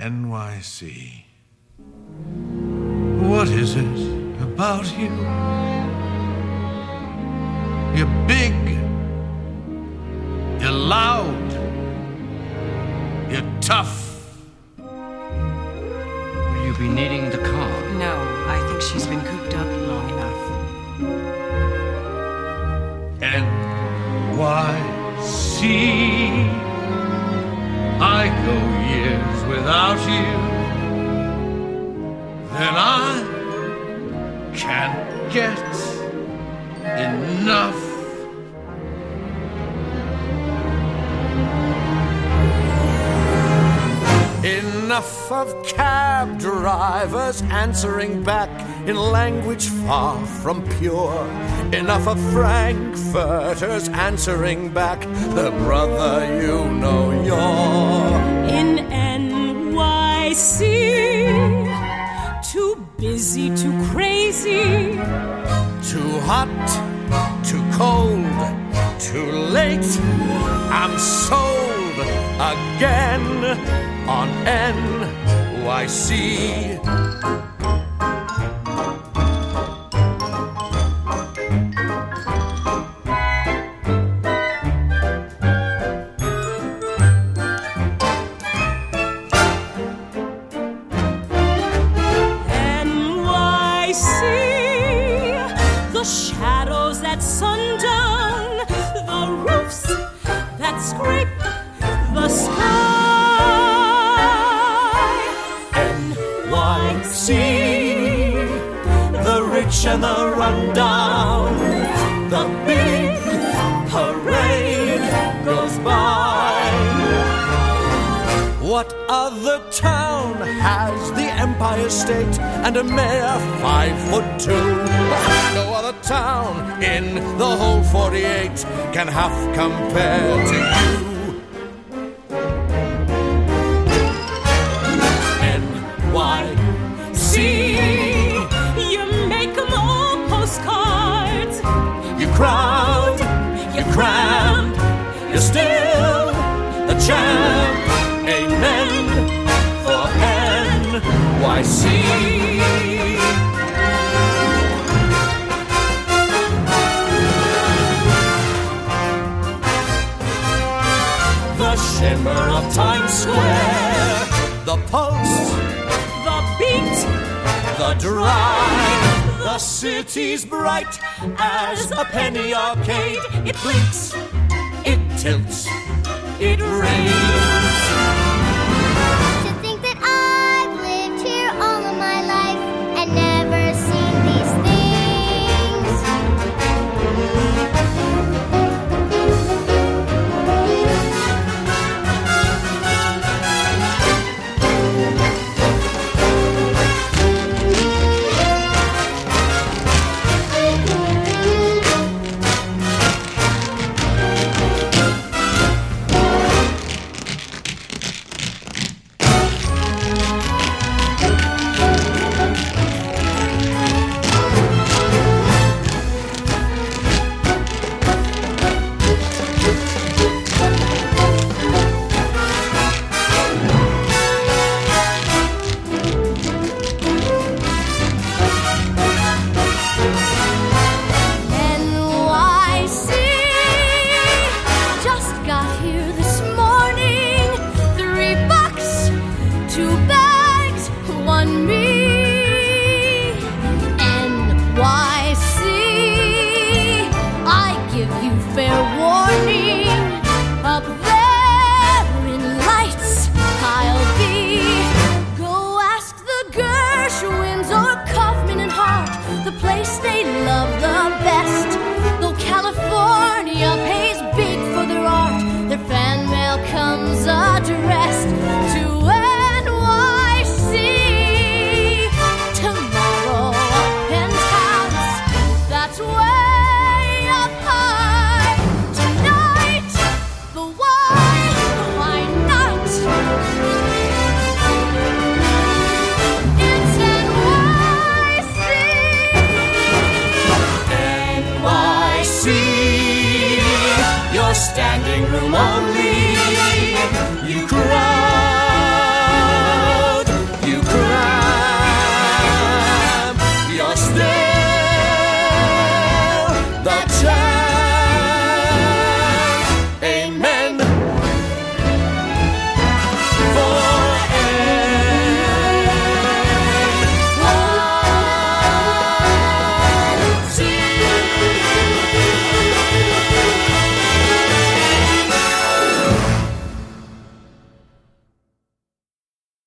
NYC. What is it about you? You're big, you're loud, you're tough. Will you be needing the car? No, I think she's been cooped up long enough. NYC, I go years without you, then I can't get enough. Enough of cab drivers answering back in language far from pure. Enough of frankfurters answering back the brother you know you're. In NYC, too busy, too crazy, too hot, too cold, too late. I'm sold again on NYC. the shadows at sundown, the roofs that scrape the sky. NYC, the rich and the rundown, the big parade goes by. What other town has the Empire State and a mayor 5'2"? No other town in the whole 48 can half compare to you. NYC, you make them all postcards. you crowd, you crammed, you're still the champ. Amen for NYC. The shimmer of Times Square, the pulse, The beat, the drive, the city's bright as a penny arcade. It blinks, it tilts, it rains. To think that I've lived here all of my life and never seen these NYC, just got here this morning. $3, 2 bags, 1 meal.